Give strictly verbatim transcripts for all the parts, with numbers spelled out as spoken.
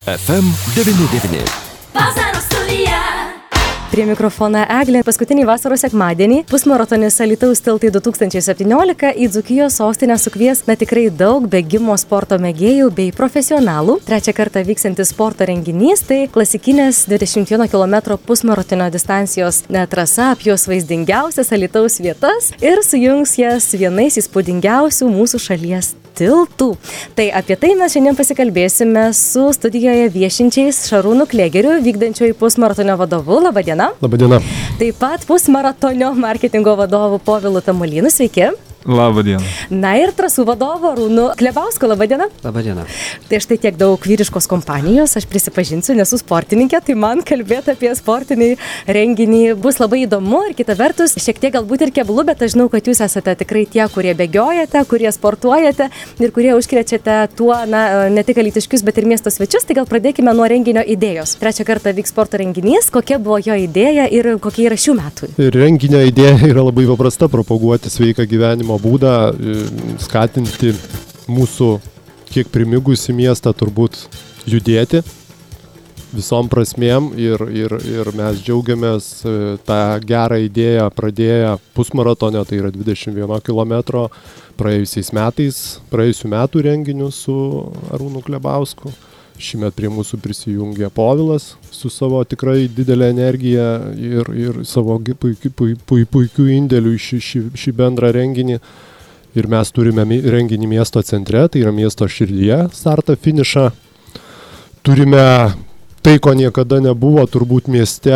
F M devyni devyni. Vasaros studija. Prie mikrofono Eglė. Paskutinį vasaros sekmadienį pusmaratonis Alytaus tiltai du tūkstančiai septyniolika į Dzūkijos sostinę sukvies na tikrai daug bėgimo sporto mėgėjų bei profesionalų. Trečią kartą vyksiantis sporto renginys tai klasikinės dvidešimt vieno kilometro pusmaratonio distancijos trasa apjuos vaizdingiausias Alytaus vietas ir sujungs jas vienais įspūdingiausių mūsų šalies tiltų. Tai apie tai mes šiandien pasikalbėsime su studijoje viešinčiais Šarūnu Klėgeriu, vykdančioju pusmaratonio vadovu. Labadiena. Labadiena. Taip pat pusmaratonio marketingo vadovu Povilu Tamulynu. Sveiki. Labadiena. Na ir trasų vadovu Arūnu Klebausku. Labadiena. Labadiena. Tai štai tiek daug vyriškos kompanijos, aš prisipažinsiu, nesu sportininkė, tai man kalbėti apie sportinį renginį bus labai įdomu ir kita vertus, šiek tiek galbūt ir keblu, bet aš žinau, kad jūs esate tikrai tie, kurie bėgiojate, kurie sportuojate ir kurie užkrečiate tuo, na, ne tik alytiškius, bet ir miesto svečius. Tai gal pradėkime nuo renginio idėjos. Trečią kartą vyks sporto renginys, kokia buvo jo idėja ir kokie yra šių metų? Renginio idėja yra labai paprasta - propaguoti sveiką gyvenimo būdą, skatinti mūsų kiek primigusį miestą turbūt judėti visom prasmėm ir, ir, ir mes džiaugiamės tą gerą idėją pradėję pusmaratonio, tai yra dvidešimt vieno kilometro praėjusiais metais, praėjusių metų renginiu su Arūnu Klebausku. Šįmet prie mūsų prisijungė Povilas su savo tikrai didelė energija ir, ir savo puikiu, puikiu, puikiu indėliu į šį, šį, šį bendrą renginį. Ir mes turime renginį miesto centre, tai yra miesto širdyje, startą, finišą. Turime tai, ko niekada nebuvo turbūt mieste,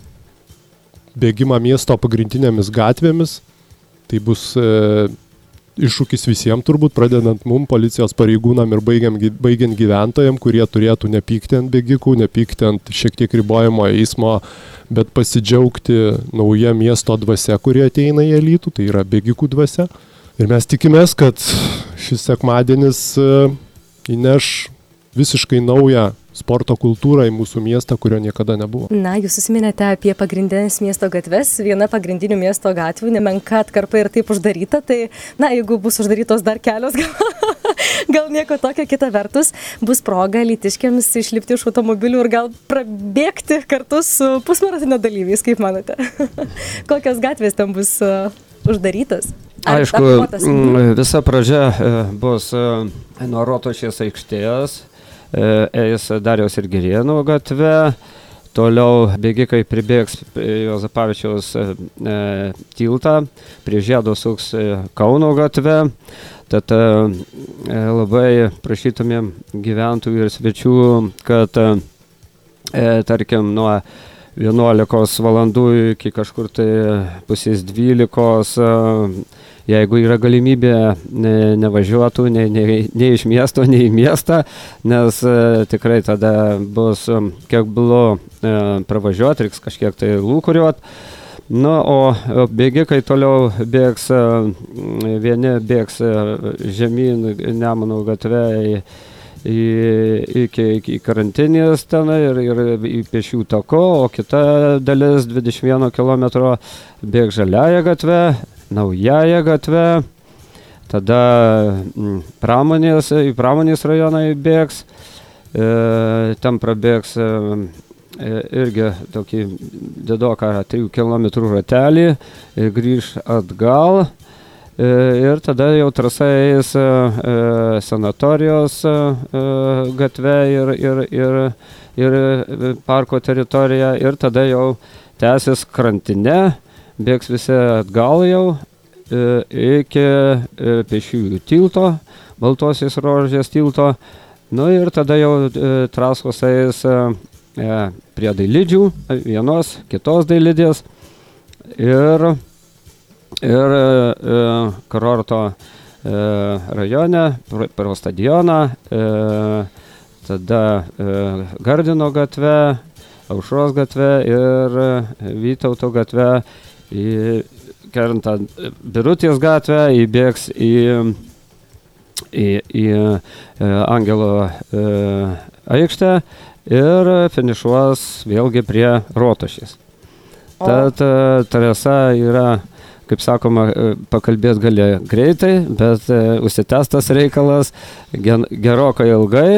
bėgimą miesto pagrindinėmis gatvėmis. Tai bus e, iššūkis visiems turbūt, pradedant mum, policijos pareigūnam ir baigiant, baigiant gyventojam, kurie turėtų nepykti ant bėgikų, nepykti ant šiek tiek ribojimo eismo, bet pasidžiaugti nauja miesto dvasia, kurie ateina į Alytų, tai yra bėgikų dvasia. Ir mes tikimės, kad šis sekmadienis įneš visiškai naują sporto kultūrą į mūsų miestą, kurio niekada nebuvo. Na, jūs užsiminėte apie pagrindinės miesto gatves. Viena pagrindinių miesto gatvių, nemenka atkarpa ir taip uždaryta, tai, na, jeigu bus uždarytos dar kelios, gal, gal nieko tokio. Kita vertus, bus proga alytiškiams išlipti iš automobilių ir gal prabėgti kartu su pusmaratonio dalyviais, kaip manote? Kokios gatvės ten bus uh, uždarytas? Ar Aišku, visa pradžia bus nuo Rotušės aikštės, eis Dariaus ir Girėno gatve, toliau bėgikai pribėgs Juozapavičiaus e, tiltą, prie Žiedo suks Kauno gatve, tad e, labai prašytumėm gyventojų ir svečių, kad e, tarkim nuo vienuolikos valandų iki kažkur tai pusės dvylikos, jeigu yra galimybė, ne, nevažiuotų nei, nei, nei iš miesto, nei į miestą, nes e, tikrai tada bus kiek blu e, pravažiuoti, reiks kažkiek tai lūkuriuoti. Na, o bėgikai toliau bėgs, e, vieni bėgs e, žemyn Nemuno gatve į Į, iki, iki karantinės ten ir, ir į Pėsčiųjų taku, o kita dalis dvidešimt vieno kilometro bėg Žaliąją gatvę, Naująją gatvę, tada m, pramonės, į pramonės rajoną bėgs, e, ten prabėgs e, irgi tokį didoką trijų kilometrų ratelį ir grįž atgal. Ir tada jau trasa eis e, sanatorijos e, gatve ir, ir, ir, ir parko teritorija ir tada jau tęsis krantine, bėgs visi atgal jau e, iki e, Pėsčiųjų tilto, Baltosios Rožės tilto, nu ir tada jau e, trasos eis e, prie dailidžių, vienos, kitos dailidės ir Ir e, Kurorto e, rajone, pro stadioną, e, tada e, Gardino gatve, Aušros gatve ir Vytauto gatve, kertant Birutės gatvę, įbėgs į, į, į Angelo e, aikštę ir finišuos vėlgi prie Rotušės. Tad trasa yra, kaip sakoma, pakalbėt gali greitai, bet užsitęstas reikalas gen, gerokai ilgai.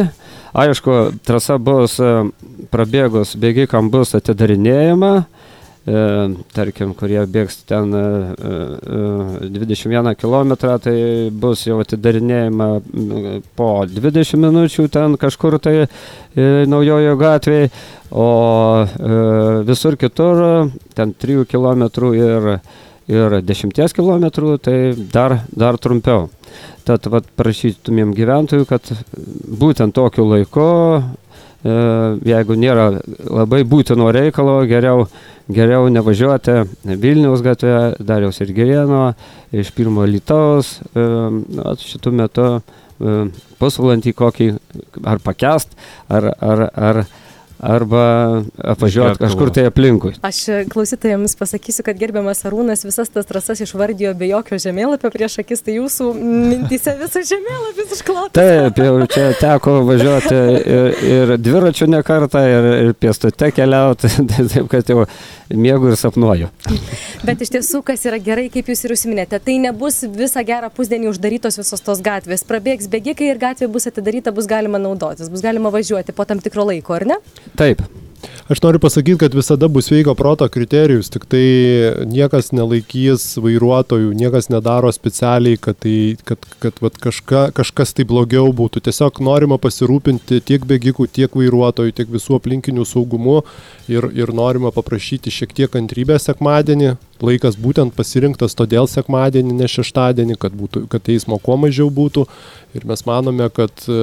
Aišku, trasa bus prabėgus, bėgikam bus atidarinėjama. E, tarkim, kurie bėgs ten e, e, dvidešimt vieną kilometrą, tai bus jau atidarinėjama po dvidešimt minučių ten kažkur tai e, Naujojo gatvėje, o e, visur kitur ten trijų kilometrų ir, ir dešimties kilometrų, tai dar, dar trumpiau. Tad vat, prašytumėm gyventojų, kad būtent tokiu laiku, e, jeigu nėra labai būtino reikalo, geriau, geriau nevažiuoti Vilniaus gatvę, Dariaus ir Girėno, iš pirmo Alytaus, e, šitų metu e, pusvalandį kokį ar pakest, ar, ar, ar arba apvažiuoti kažkur tai aplinkui. Aš klausytojams pasakysiu, kad gerbiamas Arūnas visas tas trasas išvardijo be jokio žemėlapio prieš akis, tai jūsų mintyse visas žemėlapis išklotas. Taip, jau čia teko važiuoti ir, ir dviračių ne kartą, ir, ir pėstute keliauti, taip kad jau miegu ir sapnuoju. Bet iš tiesų, kas yra gerai, kaip jūs ir užsiminėte, tai nebus visą gerą pusdienį uždarytos visos tos gatvės. Prabėgs bėgikai ir gatvė bus atidaryta, bus galima naudotis, bus galima važiuoti po tam tikro laiko, ar ne? Taip. Aš noriu pasakyti, kad visada bus sveiko proto kriterijus, tik tai niekas nelaikys vairuotojų, niekas nedaro specialiai, kad, tai, kad, kad vat, kažka, kažkas tai blogiau būtų. Tiesiog norima pasirūpinti tiek bėgikų, tiek vairuotojų, tiek visų aplinkinių saugumu ir, ir norima paprašyti šiek tiek kantrybės sekmadienį. Laikas būtent pasirinktas todėl sekmadienį, ne šeštadienį, kad, būtų, kad eismo kuo mažiau būtų. Ir mes manome, kad e,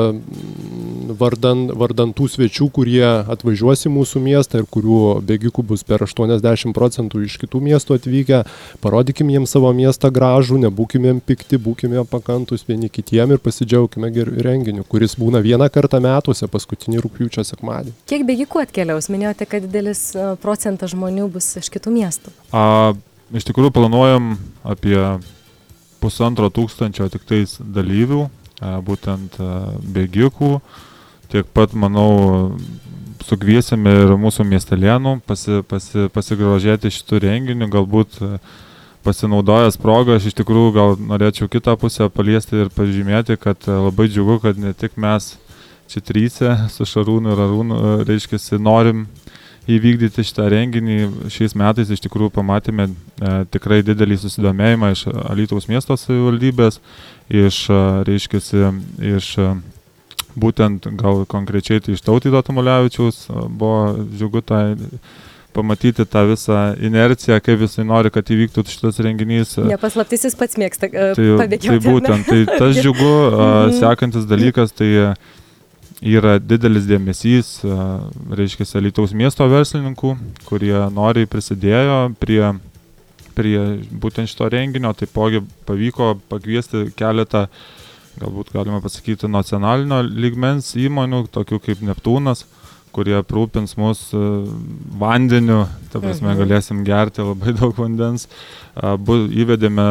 vardan, vardan tų svečių, kurie atvažiuos į mūsų miestą ir kurių bėgikų bus per aštuoniasdešimt procentų iš kitų miestų atvykę, parodykim jiems savo miestą gražų, nebūkime pikti, būkime pakantus vieni kitiem ir pasidžiaugime renginiu, kuris būna vieną kartą metuose, paskutinį rugpjūčio sekmadienį. Kiek bėgikų atkeliaus? Minėjote, kad didelis procentas žmonių bus iš kitų miestų. A, iš tikrųjų planuojam apie pusantro tūkstančio tik tais dalyvių, a, būtent a, bėgikų. Tiek pat, manau, sukviesime ir mūsų miestelėnų pasi, pasi, pasigrožėti šitų renginių, galbūt a, pasinaudojęs progą, aš iš tikrųjų gal norėčiau kitą pusę paliesti ir pažymėti, kad a, labai džiugu, kad ne tik mes čia tryse su Šarūnu ir Arūnu, reiškiasi, norim įvykdyti šitą renginį. Šiais metais iš tikrųjų pamatėme e, tikrai didelį susidomėjimą iš Alytaus miesto savivaldybės, iš, reiškiasi, iš būtent gal konkrečiai tai iš Tautvydo Tamulevičiaus buvo džiugu tą pamatyti tą visą inerciją, kaip jisai nori, kad įvyktų šitas renginys. Nepaslaptis, jis pats mėgsta uh, tai, pabėgioti. Tai būtent, tai tas džiugu, uh, sekantis dalykas, tai yra didelis dėmesys, reiškia, Alytaus miesto verslininkų, kurie noriai prisidėjo prie, prie būtent šito renginio. Taipogi pavyko pakviesti keletą, galbūt galima pasakyti, nacionalinio lygmens įmonių, tokių kaip Neptūnas, kurie aprūpins mus vandeniu, ta prasme galėsim gerti labai daug vandens. Bu, įvedėme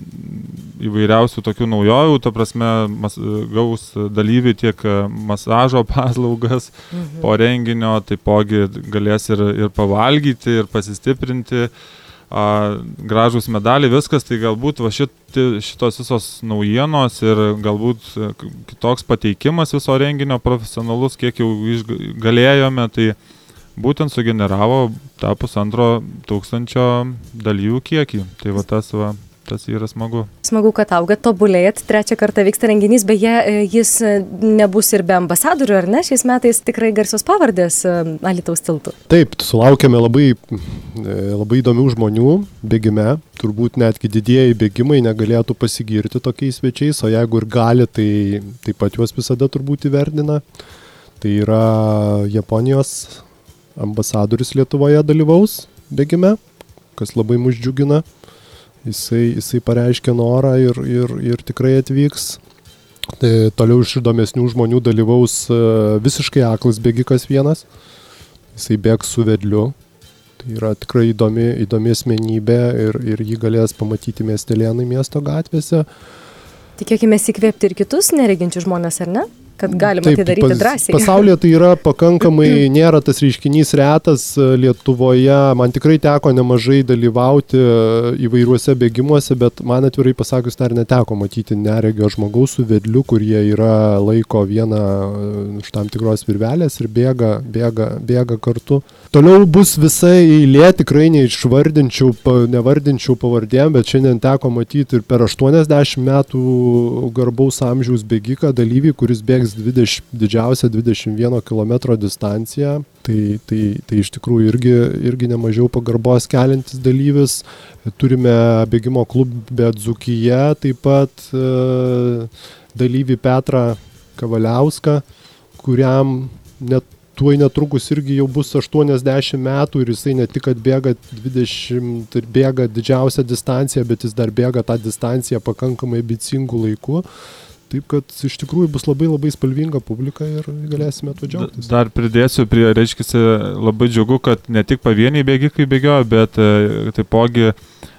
įvairiausių tokių naujojų, ta prasme mas, gaus dalyviai tiek masažo paslaugas mhm. po renginio, taipogi galės ir, ir pavalgyti, ir pasistiprinti. A, gražūs medaliai, viskas, tai galbūt va šit, šitos visos naujienos ir galbūt kitoks pateikimas viso renginio profesionalus, kiek jau galėjome, tai būtent sugeneravo tą pusantro tūkstančio dalyvių kiekį. Tai va tas va. Tas yra smagu. Smagu, kad augat, tobulėjat. Trečią kartą vyksta renginys, beje, jis nebus ir be ambasadorių, ar ne? Šiais metais tikrai garsios pavardės Alytaus tiltų. Taip, sulaukėme labai, labai įdomių žmonių bėgime. Turbūt netgi didieji bėgimai negalėtų pasigirti tokiais svečiais, o jeigu ir gali, tai taip pat juos visada turbūt įverdina. Tai yra Japonijos ambasadorius Lietuvoje dalyvaus bėgime, kas labai mus džiugina. Jisai, jisai pareiškė norą ir, ir, ir tikrai atvyks. Tai toliau iš įdomesnių žmonių dalyvaus visiškai aklas bėgikas vienas. Jisai bėgs su vedliu. Tai yra tikrai įdomi, įdomi asmenybė ir, ir jį galės pamatyti miestelėnai miesto gatvėse. Tikėkime įkvėpti ir kitus nereginčius žmonės, ar ne? kad galima Taip, tai daryti pas- drąsiai. Pasaulyje tai yra pakankamai, nėra tas reiškinys retas. Lietuvoje man tikrai teko nemažai dalyvauti įvairiuose bėgimuose, bet man atvirai pasakius dar neteko matyti neregio žmogaus su vedliu, kurie yra laiko vieną iš tam tikros virvelės ir bėga, bėga, bėga kartu. Toliau bus visa eilė, tikrai neišvardinčiau, pa- nevardinčiau pavardėm, bet šiandien teko matyti ir per aštuoniasdešimt metų garbaus amžiaus bėgiką dalyvį, kuris bėgs dvidešimt, didžiausia dvidešimt vieno kilometro distanciją. Tai, tai, tai iš tikrųjų irgi, irgi nemažiau pagarbos keliantis dalyvis. Turime bėgimo klube Dzūkija, taip pat e, dalyvį Petrą Kavaliauską, kuriam net tuoj netrukus irgi jau bus aštuoniasdešimt metų ir jisai ne tik, kad bėga dvidešimt ir bėga didžiausią distanciją, bet jis dar bėga tą distanciją pakankamai ambicingų laikų. Taip, kad iš tikrųjų bus labai labai spalvinga publika ir galėsime tuo džiaugtis. Dar pridėsiu prie, reiškia, labai džiugu, kad ne tik pavieniai bėgikai bėgioja, bet e, taipogi e,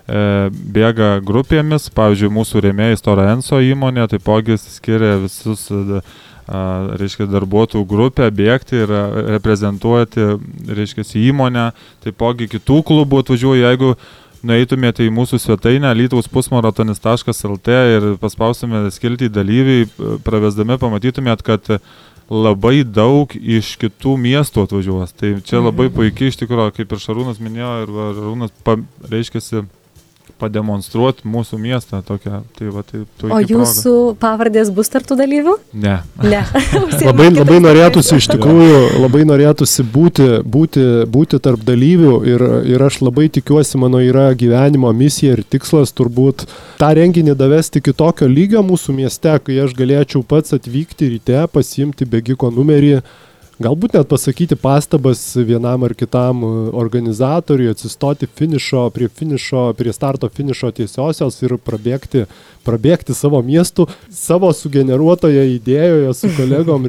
bėga grupėmis. Pavyzdžiui, mūsų rėmėjai Stora Enso įmonė taipogi skiria visus e, reiškia, darbuotojų grupę bėgti ir reprezentuoti, reiškia, įmonę. Taipogi kitų klubų atvažiuoja, jeigu nueitumėte į mūsų svetainę alytaus pusmaratonis taškas el tė ir paspaustumėte skiltį dalyviai, pravesdami pamatytumėt, kad labai daug iš kitų miestų atvažiuos. Tai čia labai puikiai iš tikrųjų, kaip ir Šarūnas minėjo, ir va, Šarūnas pa, reiškiasi pademonstruoti mūsų miestą tokią. Tai va, tai O jūsų proga. Pavardės bus tarp tų dalyvių? Ne. Ne. labai, labai norėtųsi iš tikrųjų, labai norėtųsi būti, būti, būti tarp dalyvių ir, ir aš labai tikiuosi, mano yra gyvenimo misija ir tikslas turbūt tą renginį davesti iki tokio lygio mūsų mieste, kai aš galėčiau pats atvykti ryte, pasiimti bėgiko numerį, galbūt net pasakyti pastabas vienam ar kitam organizatoriui, atsistoti finišo, prie finišo, prie starto finišo tiesiosios ir prabėgti, prabėgti savo miestų, savo sugeneruotoje idėjoje su kolegom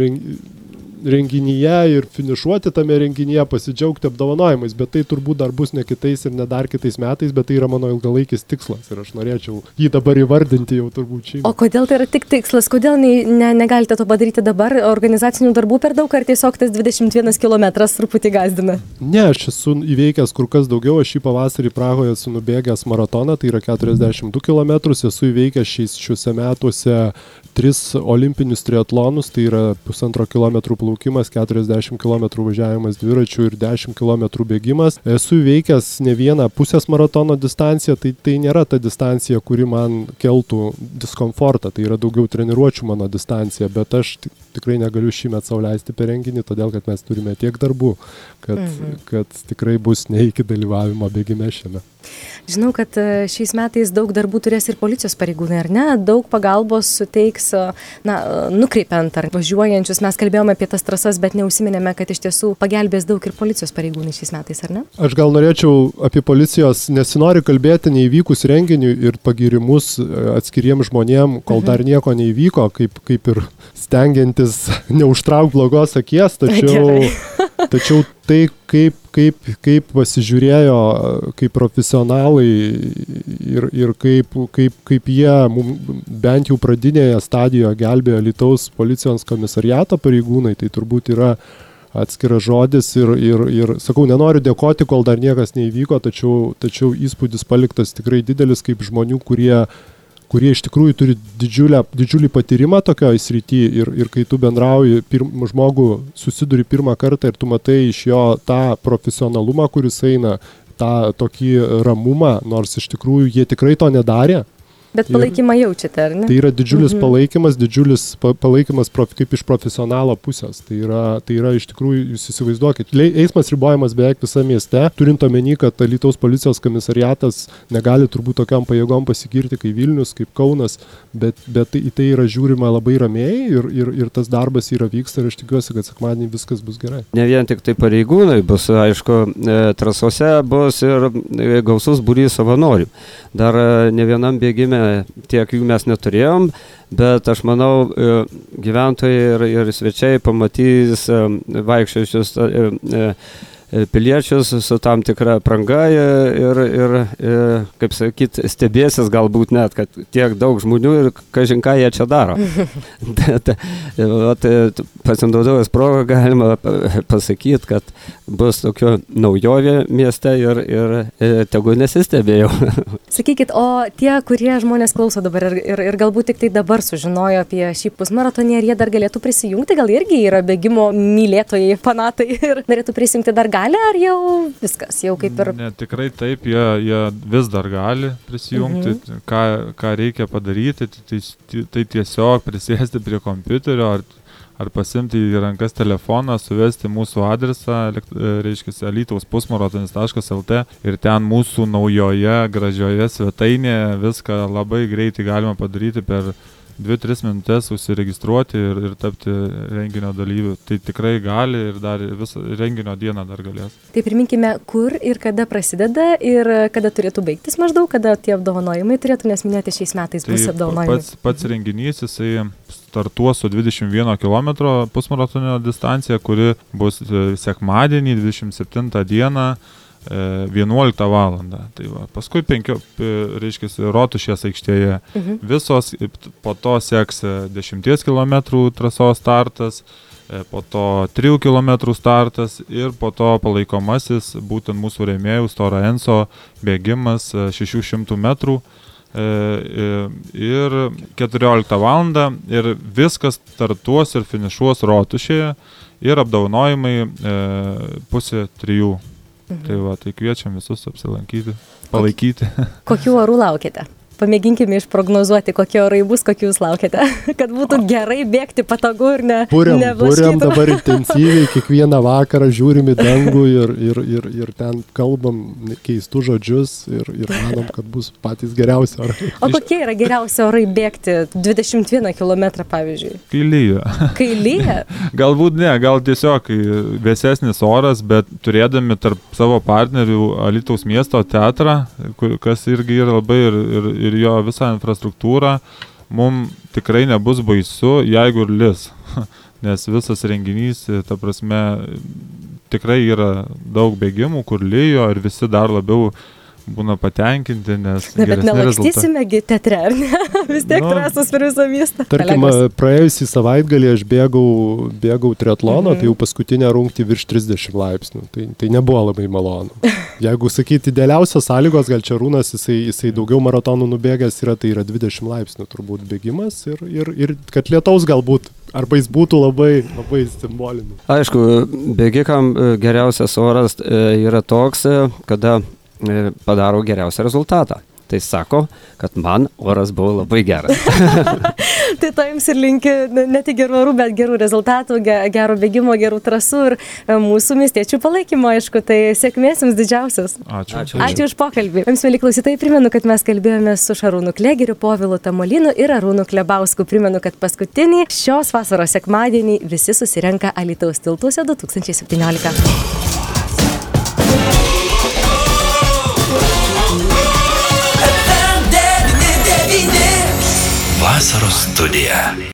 renginyje ir finišuoti tame renginyje, pasidžiaugti apdovanojimais, bet tai turbūt dar bus ne kitais ir ne dar kitais metais, bet tai yra mano ilgalaikis tikslas ir aš norėčiau jį dabar įvardinti jau turbūt šį. O kodėl tai yra tik tikslas? Kodėl ne, ne, negalite to padaryti dabar? Organizacinių darbų per daug ar tiesiog tas dvidešimt vienas kilometras truputį gazdina? Ne, aš esu įveikęs kur kas daugiau, aš šį pavasarį Prahoje esu nubėgęs maratoną, tai yra keturiasdešimt du kilometrus, esu įveikęs šiais šiuose metuose tris olimpinius triatlonus, tai yra pusantro kilometrų plaukimas, keturiasdešimt kilometrų važiavimas dviračių ir dešimt kilometrų bėgimas. Esu įveikęs ne vieną pusės maratono distanciją, tai tai nėra ta distancija, kuri man keltų diskomfortą, tai yra daugiau treniruočių mano distancija, bet aš tikrai negaliu šįmet sau leisti per renginį, todėl kad mes turime tiek darbų, kad, mhm. kad tikrai bus ne iki dalyvavimo bėgime šiame. Žinau, kad šiais metais daug darbų turės ir policijos pareigūnai, ar ne? Daug pagalbos suteiks, na, nukreipiant ar važiuojančius. Mes kalbėjome apie tas trasas, bet neužsiminėme, kad iš tiesų pagelbės daug ir policijos pareigūnai šiais metais, ar ne? Aš gal norėčiau apie policijos, nesinori kalbėti neįvykus renginiui ir pagirimus atskiriems žmonėm, kol mhm. dar nieko neįvyko, kaip, kaip ir stengiantis neužtrauk blogos akies, tačiau, tačiau tai, kaip, kaip, kaip pasižiūrėjo kaip profesionalai ir, ir kaip, kaip, kaip jie mum, bent jau pradinėje stadijoje gelbėjo Alytaus policijos komisariato pareigūnai, tai turbūt yra atskiras žodis ir, ir, ir sakau, nenoriu dėkoti, kol dar niekas neįvyko, tačiau, tačiau įspūdis paliktas tikrai didelis kaip žmonių, kurie kurie iš tikrųjų turi didžiulę, didžiulį patyrimą tokioje srityje ir, ir kai tu bendrauji pirm, žmogų, susiduri pirmą kartą ir tu matai iš jo tą profesionalumą, kuris eina, tą tokį ramumą, nors iš tikrųjų jie tikrai to nedarė. Bet palaikymą jaučiate, ar ne? Tai yra didžiulis mhm. palaikymas, didžiulis pa, palaikymas prof, kaip iš profesionalo pusės. Tai yra, tai yra iš tikrųjų, jūs įsivaizduokit, eismas ribojamas beveik visą mieste, turint omeny, kad Alytaus policijos komisariatas negali turbūt tokiam pajėgom pasigirti kaip Vilnius, kaip Kaunas, bet, bet į tai yra žiūrima labai ramiai ir, ir, ir tas darbas yra vyksta ir aš tikiuosi, kad sekmadienį viskas bus gerai. Ne vien tik tai pareigūnai bus, aišku, trasose bus ir gausus būrys savanorių. Dar ne vienam bėgime tiek jų mes neturėjom, bet aš manau, gyventojai ir, ir svečiai pamatys vaikščiojusius piliečius su tam tikra apranga ir, ir, ir kaip sakyt, stebėsis galbūt net, kad tiek daug žmonių ir kažin ką jie čia daro. Pasinaudojus progą galima pasakyti, kad bus tokio naujovė mieste ir, ir, ir tegu nesistebėjau. Sakykit, o tie, kurie žmonės klauso dabar ir, ir, ir galbūt tik tai dabar sužinojo apie šį pusmaratonį, ar jie dar galėtų prisijungti, gal irgi yra bėgimo mylėtojai, fanatai ir norėtų prisijungti, dar gali, ar jau viskas, jau kaip ir... Ne, tikrai taip, jie, jie vis dar gali prisijungti, mhm. ką, ką reikia padaryti, tai, tai tiesiog prisėsti prie kompiuterio ar, ar pasimti į rankas telefoną, suvesti mūsų adresą, reiškia, alytaus pusmaratonis taškas lt ir ten mūsų naujoje, gražioje svetainėje viską labai greitai galima padaryti per dvi tris minutės užsiregistruoti ir, ir tapti renginio dalyviu. Tai tikrai gali ir dar visą renginio dieną dar galės. Tai priminkime, kur ir kada prasideda ir kada turėtų baigtis maždaug, kada tie apdovanojimai turėtų, nes minėti šiais metais tai bus apdovanojimai. Pats, pats renginys, jisai startuos su dvidešimt vieno kilometro pusmaratonio distancija, kuri bus sekmadienį, dvidešimt septintą dieną, vienuoliktą valandą. Tai va, paskui penkio, reiškia, Rotušės aikštėje. Mhm. Visos, po to seks dešimties kilometrų trasos startas, po to trijų kilometrų startas ir po to palaikomasis būtent mūsų rėmėjų Stora Enso bėgimas šešių šimtų metrų ir keturioliktą valandą ir viskas startuos ir finišuos Rotušėje ir apdovanojimai pusė trijų. Mhm. Tai va, tai kviečiam visus apsilankyti, palaikyti. Kokių orų laukiate? Pamėginkime išprognozuoti, kokie orai bus, kokių jūs laukiate. Kad būtų gerai bėgti, patogu ir ne Buriam, buriam dabar intensyviai, kiekvieną vakarą žiūrim į dangų ir, ir, ir, ir ten kalbam keistų žodžius ir, ir manom, kad bus patys geriausi orai. O kokie yra geriausi orai bėgti dvidešimt vieną kilometrą, pavyzdžiui? Kai lyja. Kai lyja? Galbūt ne, gal tiesiog vėsesnis oras, bet turėdami tarp savo partnerių Alytaus miesto teatrą, kur, kas irgi yra labai ir, ir, ir jo visą infrastruktūrą, mums tikrai nebus baisu, jeigu ir lis. Nes visas renginys, ta prasme, tikrai yra daug bėgimų, kur lyjo ir visi dar labiau būna patenkinti, nes Na, bet nelakstysime teatre, ar ne? Vis tiek Nu, trasos per visą miestą. Tarkim, praėjusį savaitgalį aš bėgau, bėgau triatloną, mhm. tai jau paskutinę rungtį virš trisdešimt laipsnių. Tai, tai nebuvo labai malonu. Jeigu sakyti, idealiausios sąlygos, gal čia Rūnas, jisai, jisai daugiau maratonų nubėgęs yra, tai yra dvidešimt laipsnių turbūt bėgimas ir, ir, ir kad lietaus galbūt, arba jis būtų labai, labai simbolinis. Aišku, bėgikam geriausias oras yra toks, kada padaro geriausią rezultatą. Tai sako, kad man oras buvo labai geras. Tai to jums ir linki ne tik gerų orų, bet gerų rezultatų, gerų bėgimo, gerų trasų ir mūsų miestiečių palaikymo, aišku, tai sėkmės jums didžiausias. Ačiū. Ačiū. Ačiū už pokalbį. Jums, mieli klausytojai, primenu, kad mes kalbėjome su Šarūnu Klėgeriu, Povilu Tamolinu ir Arūnu Klebausku. Primenu, kad paskutinį šios vasaros sekmadienį visi susirenka Alytaus tiltuose du tūkstančiai septyniolika. Vasaros studija.